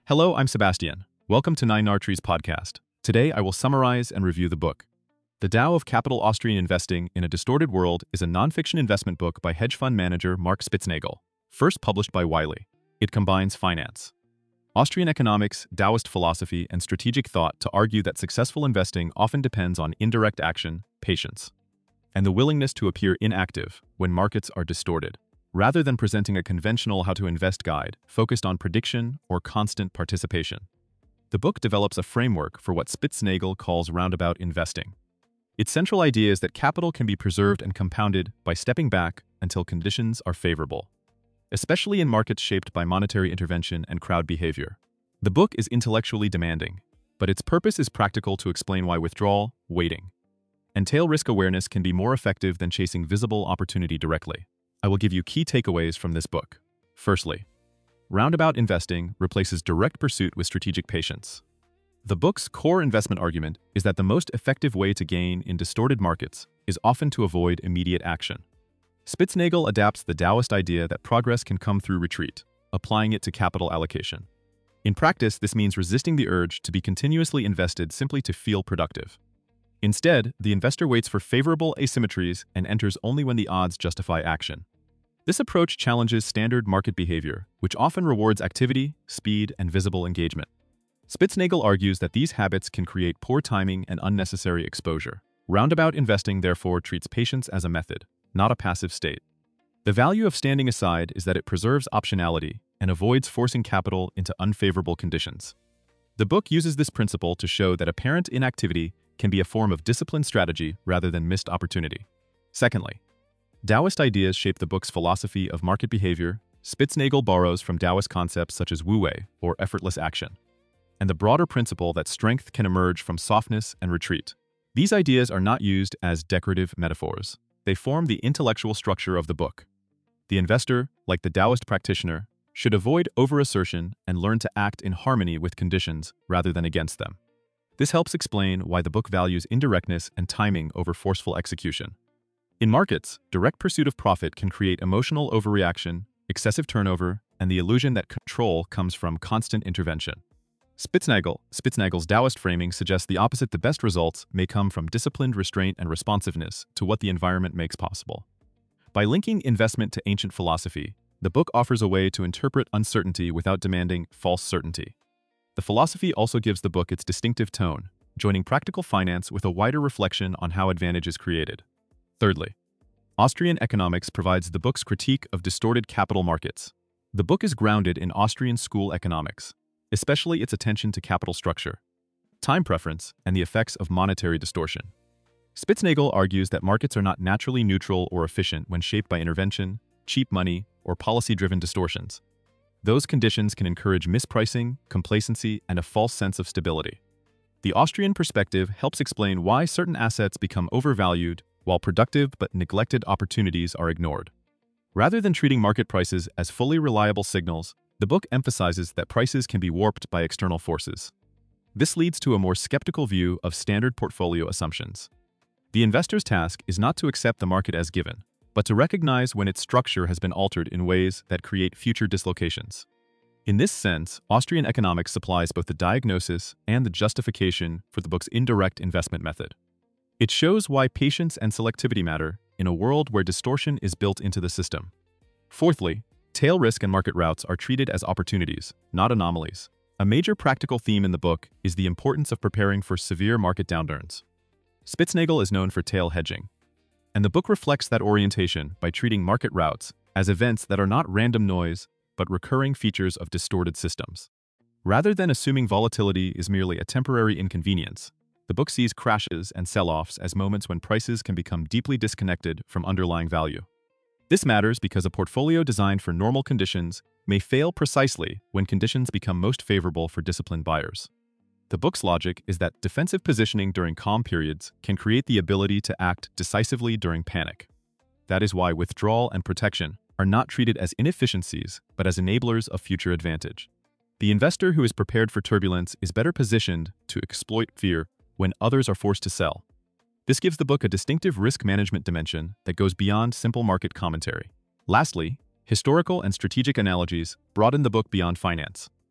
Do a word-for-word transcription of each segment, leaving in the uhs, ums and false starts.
Hello, I'm Sebastian. Welcome to Nine Nartree's podcast. Today, I will summarize and review the book. The Tao of Capital Austrian Investing in a Distorted World is a nonfiction investment book by hedge fund manager Mark Spitznagel, first published by Wiley. It combines finance, Austrian economics, Taoist philosophy, and strategic thought to argue that successful investing often depends on indirect action, patience, and the willingness to appear inactive when markets are distorted, rather than presenting a conventional how-to-invest guide focused on prediction or constant participation. The book develops a framework for what Spitznagel calls roundabout investing. Its central idea is that capital can be preserved and compounded by stepping back until conditions are favorable, especially in markets shaped by monetary intervention and crowd behavior. The book is intellectually demanding, but its purpose is practical to explain why withdrawal, waiting, and tail risk awareness can be more effective than chasing visible opportunity directly. I will give you key takeaways from this book. Firstly, roundabout investing replaces direct pursuit with strategic patience. The book's core investment argument is that the most effective way to gain in distorted markets is often to avoid immediate action. Spitznagel adapts the Taoist idea that progress can come through retreat, applying it to capital allocation. In practice, this means resisting the urge to be continuously invested simply to feel productive. Instead, the investor waits for favorable asymmetries and enters only when the odds justify action. This approach challenges standard market behavior, which often rewards activity, speed, and visible engagement. Spitznagel argues that these habits can create poor timing and unnecessary exposure. Roundabout investing therefore treats patience as a method, not a passive state. The value of standing aside is that it preserves optionality and avoids forcing capital into unfavorable conditions. The book uses this principle to show that apparent inactivity can be a form of disciplined strategy rather than missed opportunity. Secondly, Taoist ideas shape the book's philosophy of market behavior. Spitznagel borrows from Taoist concepts such as wu-wei, or effortless action, and the broader principle that strength can emerge from softness and retreat. These ideas are not used as decorative metaphors. They form the intellectual structure of the book. The investor, like the Taoist practitioner, should avoid over-assertion and learn to act in harmony with conditions rather than against them. This helps explain why the book values indirectness and timing over forceful execution. In markets, direct pursuit of profit can create emotional overreaction, excessive turnover, and the illusion that control comes from constant intervention. Spitznagel, Spitznagel's Taoist framing suggests the opposite. The best results may come from disciplined restraint and responsiveness to what the environment makes possible. By linking investment to ancient philosophy, the book offers a way to interpret uncertainty without demanding false certainty. The philosophy also gives the book its distinctive tone, joining practical finance with a wider reflection on how advantage is created. Thirdly, Austrian economics provides the book's critique of distorted capital markets. The book is grounded in Austrian school economics, especially its attention to capital structure, time preference, and the effects of monetary distortion. Spitznagel argues that markets are not naturally neutral or efficient when shaped by intervention, cheap money, or policy-driven distortions. Those conditions can encourage mispricing, complacency, and a false sense of stability. The Austrian perspective helps explain why certain assets become overvalued while productive but neglected opportunities are ignored. Rather than treating market prices as fully reliable signals, the book emphasizes that prices can be warped by external forces. This leads to a more skeptical view of standard portfolio assumptions. The investor's task is not to accept the market as given, but to recognize when its structure has been altered in ways that create future dislocations. In this sense, Austrian economics supplies both the diagnosis and the justification for the book's indirect investment method. It shows why patience and selectivity matter in a world where distortion is built into the system. Fourthly, tail risk and market routes are treated as opportunities, not anomalies. A major practical theme in the book is the importance of preparing for severe market downturns. Spitznagel is known for tail hedging, and the book reflects that orientation by treating market routes as events that are not random noise, but recurring features of distorted systems. Rather than assuming volatility is merely a temporary inconvenience, the book sees crashes and sell-offs as moments when prices can become deeply disconnected from underlying value. This matters because a portfolio designed for normal conditions may fail precisely when conditions become most favorable for disciplined buyers. The book's logic is that defensive positioning during calm periods can create the ability to act decisively during panic. That is why withdrawal and protection are not treated as inefficiencies, but as enablers of future advantage. The investor who is prepared for turbulence is better positioned to exploit fear when others are forced to sell. This gives the book a distinctive risk management dimension that goes beyond simple market commentary. Lastly, historical and strategic analogies broaden the book beyond finance.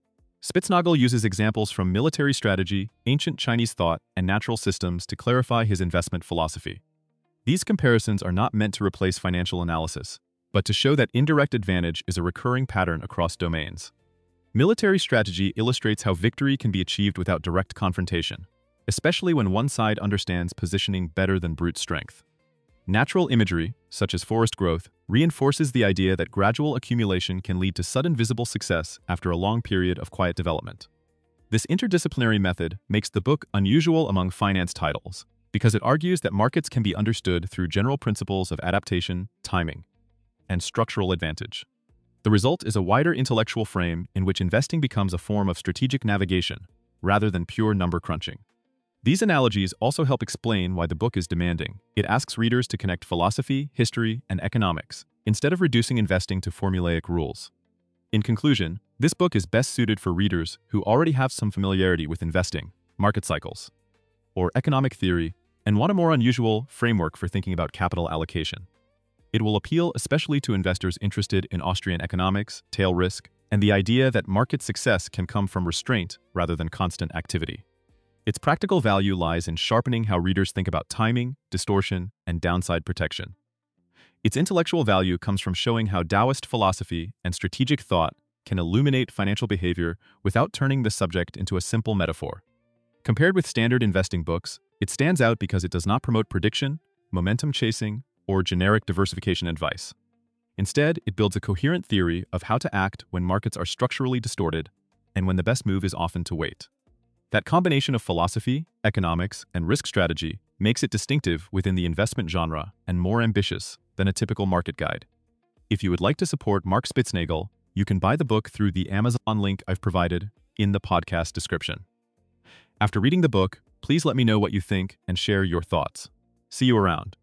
Spitznagel uses examples from military strategy, ancient Chinese thought, and natural systems to clarify his investment philosophy. These comparisons are not meant to replace financial analysis, but to show that indirect advantage is a recurring pattern across domains. Military strategy illustrates how victory can be achieved without direct confrontation, especially when one side understands positioning better than brute strength. Natural imagery, such as forest growth, reinforces the idea that gradual accumulation can lead to sudden visible success after a long period of quiet development. This interdisciplinary method makes the book unusual among finance titles, because it argues that markets can be understood through general principles of adaptation, timing, and structural advantage. The result is a wider intellectual frame in which investing becomes a form of strategic navigation, rather than pure number crunching. These analogies also help explain why the book is demanding. It asks readers to connect philosophy, history, and economics, instead of reducing investing to formulaic rules. In conclusion, this book is best suited for readers who already have some familiarity with investing, market cycles, or economic theory, and want a more unusual framework for thinking about capital allocation. It will appeal especially to investors interested in Austrian economics, tail risk, and the idea that market success can come from restraint rather than constant activity. Its practical value lies in sharpening how readers think about timing, distortion, and downside protection. Its intellectual value comes from showing how Taoist philosophy and strategic thought can illuminate financial behavior without turning the subject into a simple metaphor. Compared with standard investing books, it stands out because it does not promote prediction, momentum chasing, or generic diversification advice. Instead, it builds a coherent theory of how to act when markets are structurally distorted and when the best move is often to wait. That combination of philosophy, economics, and risk strategy makes it distinctive within the investment genre and more ambitious than a typical market guide. If you would like to support Mark Spitznagel, you can buy the book through the Amazon link I've provided in the podcast description. After reading the book, please let me know what you think and share your thoughts. See you around.